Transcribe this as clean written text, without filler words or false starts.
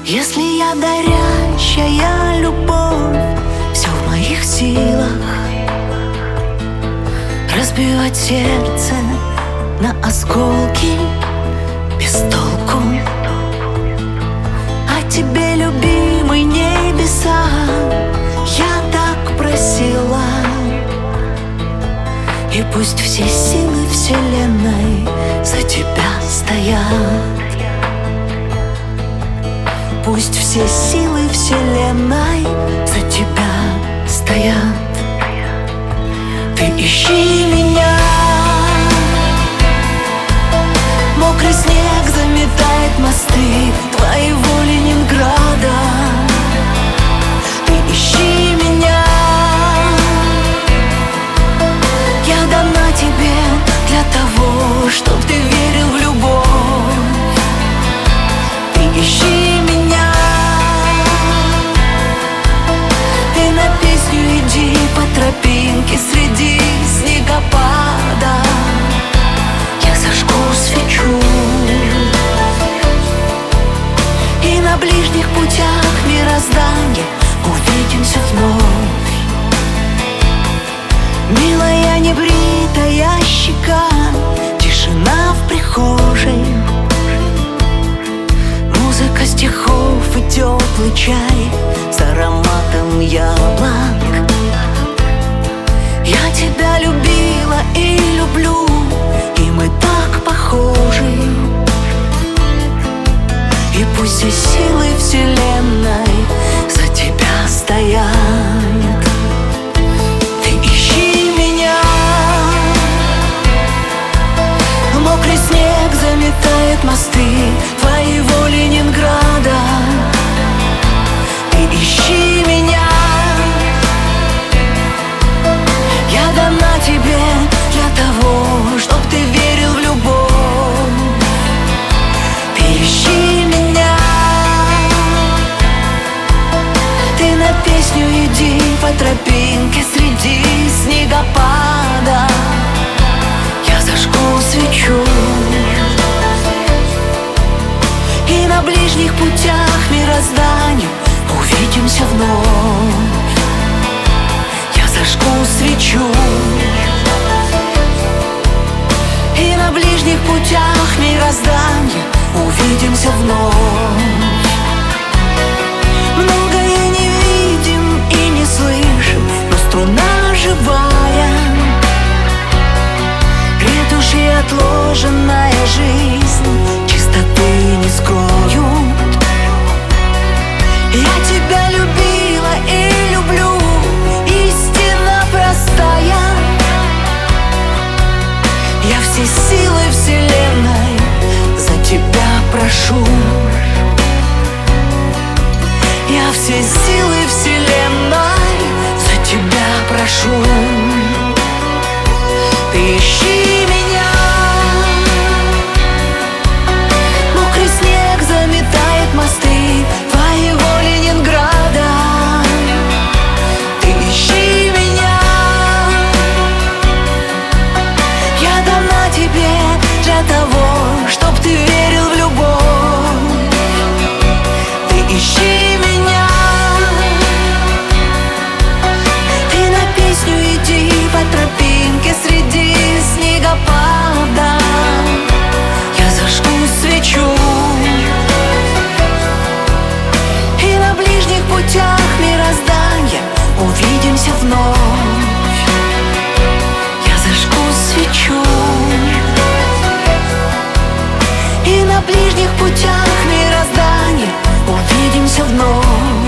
Если я горячая любовь, все в моих силах разбивать сердце на осколки без толку. А тебе, любимый, небеса, я так просила. И пусть все силы вселенной за тебя стоят. Пусть все силы вселенной за тебя стоят. Ты ищи меня. Мокрый снег заметает мосты твоего Ленинграда. Ты ищи меня. Я дана тебе для того, чтоб ты верил в любовь. Ты ищи меня. Ты на песню иди по тропинке среди снегопада. Я зажгу свечу, и на ближних путях мироздания увидимся вновь. Милая небритая щека, тишина в прихожей, музыка стихов и теплый чай с ароматом яблок. Я тебя любила и люблю, и мы так похожи. И пусть все силы вселенной за тебя стоят. Ты ищи меня. Мокрый снег заметает мосты твоего Ленинграда. Ты ищи меня. Я дана тебе для того, чтоб ты верил в любовь. Ты ищи меня. Ты на песню иди по тропинке среди снегопада. Я зажгу свечу, и на ближних путях мироздания увидимся вновь. Я зажгу свечу, и на ближних путях мироздания увидимся вновь. Многое не видим и не слышим, но струна живая. Ретуши отложенная жизнь чистоты не скроют. Я тебя любила и люблю, истина простая. Я все силы вселенной за тебя прошу. Я все силы вселенной за тебя прошу. Ты ищи меня. Мокрый снег заметает мосты твоего Ленинграда. Ты ищи меня. Я дана тебе для того, чтоб ты верил в любовь. Ты ищи меня. Ты на песню иди по тропинке среди снегопада. Я зажгу свечу, и на ближних путях мироздания увидимся вновь. Я зажгу свечу, и на ближних путях мироздания увидимся вновь.